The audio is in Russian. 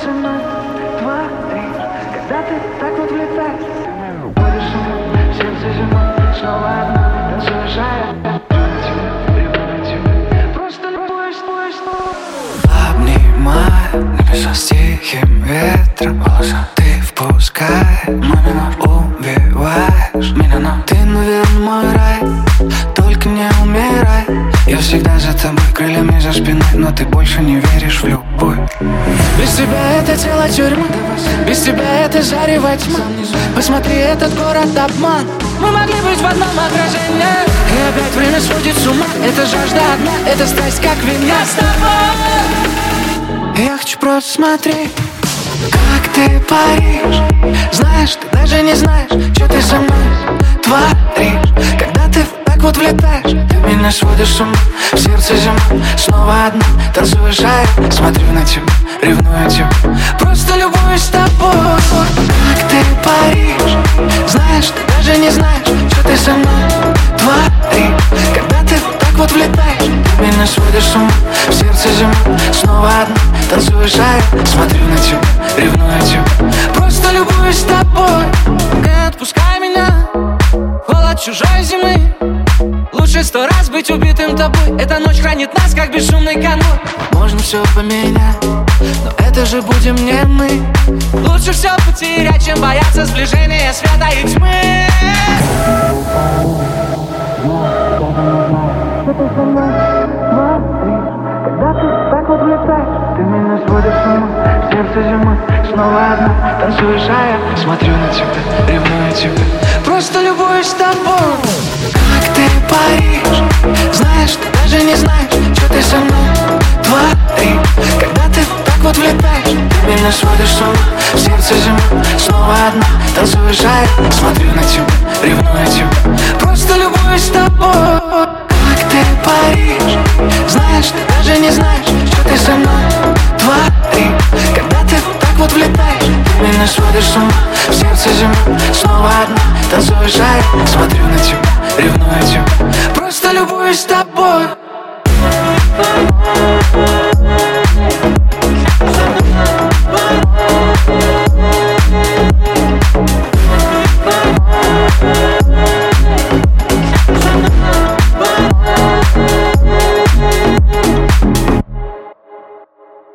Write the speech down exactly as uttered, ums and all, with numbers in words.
со мной творишь, когда ты так вот влетаешь? Ходишь со мной, сердце зимой, снова одна, танцуешь, а я ревную тебя, просто любуюсь тобой снова. Обнимаю небеса с тихим ветром, волоса ты впускаешь, мамина убиваешь меня, но ты, наверное, мой рай, только не умирай. Я всегда за тобой, крыльями за спиной, но ты больше не веришь в любовь. Без тебя это тело тюрьма, без тебя это зарево тьма. Посмотри, этот город обман. Мы могли быть в одном отражении, и опять время сводит с ума. Это жажда одна, это страсть как вин. Я с тобой. Я хочу просто смотреть, как ты паришь. Знаешь, ты даже не знаешь, что ты со мной творишь. Когда ты так вот влетаешь, ты меня сводишь с ума. В сердце зима, снова одна, танцуешь, а я смотрю на тебя, ревную тебя, просто любуюсь тобой. Как ты паришь, знаешь, ты даже не знаешь, что ты со мной творишь. Когда ты так вот влетаешь, ты меня сводишь с ума. В сердце зима, снова одна, танцуешь, а я смотрю на тебя, ревную тебя, просто любуюсь тобой. Не отпускай меня, холод чужой зимы. Лучше сто раз быть убитым тобой. Эта ночь хранит нас, как бесшумный конвой. Можно все поменять, но это же будем не мы. Лучше все потерять, чем бояться сближения света и тьмы. Когда ты так вот влетаешь, ты меня сводишь с ума. В сердце зима, снова одна, танцуешь, а я смотрю на тебя, ревную тебя, просто любуюсь тобой. Как ты паришь, знаешь, ты даже не знаешь, что ты со мной творишь. Когда ты так вот влетаешь, ты меня сводишь с ума. В сердце зима, снова одна, танцуешь, а я смотрю на тебя, ревную тебя, просто любуюсь тобой. Как ты паришь, знаешь, ты даже не знаешь, что ты со мной творишь. Когда ты так вот влетаешь, ты меня сводишь с ума. В сердце зима, снова одна, танцуешь, а я смотрю на тебя, ревную тебя, просто любуюсь тобой.